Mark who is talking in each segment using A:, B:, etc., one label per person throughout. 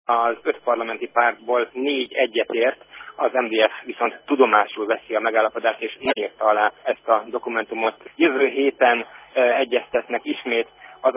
A: Az 5 parlamenti pártból 4 egyetért, az MDF viszont tudomásul veszi a megállapodást, és nem írta alá ezt a dokumentumot. Jövő héten egyeztetnek ismét az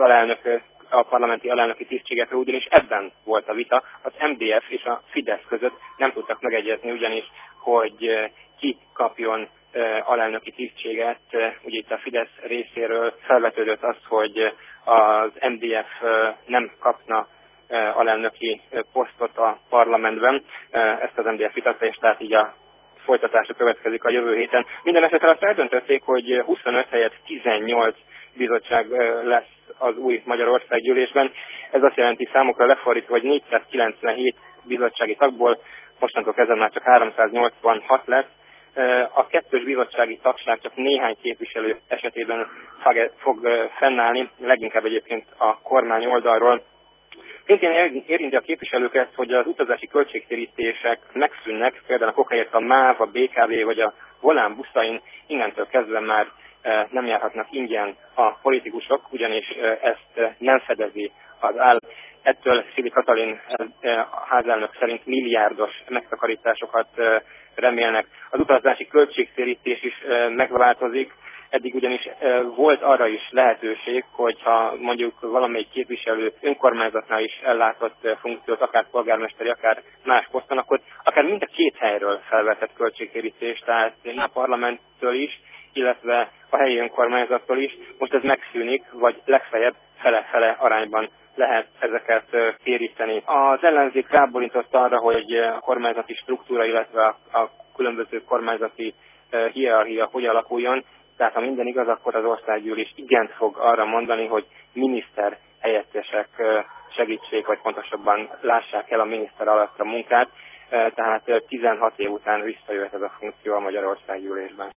A: a parlamenti alelnöki tisztségekről, ugyanis ebben volt a vita. Az MDF és a Fidesz között nem tudtak megegyezni, ugyanis, hogy ki kapjon alelnöki tisztséget. Ugye itt a Fidesz részéről felvetődött az, hogy az MDF nem kapna alelnöki posztot a parlamentben. Ezt az MDF vitatta, és tehát így a folytatása következik a jövő héten. Minden esetre azt eldöntötték, hogy 25 helyett 18 bizottság lesz az új Magyarország gyűlésben. Ez azt jelenti számukra lefordítva, hogy 497 bizottsági tagból mostantól kezdve már csak 386 lesz. A kettős bizottsági tagság csak néhány képviselő esetében fog fennállni, leginkább egyébként a kormány oldalról. Szintén érinti a képviselőket, hogy az utazási költségtérítések megszűnnek, például a kokáért a MÁV, a BKV vagy a Volán buszain innentől kezdve már nem járhatnak ingyen a politikusok, ugyanis ezt nem fedezi az állam. Ettől Szili Katalin házelnök szerint milliárdos megtakarításokat remélnek. Az utazási költségtérítés is megváltozik. Eddig ugyanis volt arra is lehetőség, hogyha mondjuk valamelyik képviselő önkormányzatnál is ellátott funkciót, akár polgármesteri, akár más poszton, akkor akár mind a két helyről felvetett költségtérítést, tehát a parlamenttől is, illetve a helyi önkormányzattól is. Most ez megszűnik, vagy legfeljebb fele-fele arányban lehet ezeket téríteni. Az ellenzék rábólintott arra, hogy a kormányzati struktúra, illetve a különböző kormányzati hierarchia hogy alakuljon. Tehát ha minden igaz, akkor az országgyűlés igent fog arra mondani, hogy miniszter helyettesek segítsék, vagy pontosabban lássák el a miniszter alatt a munkát. Tehát 16 év után visszajöhet ez a funkció a Magyar Országgyűlésben.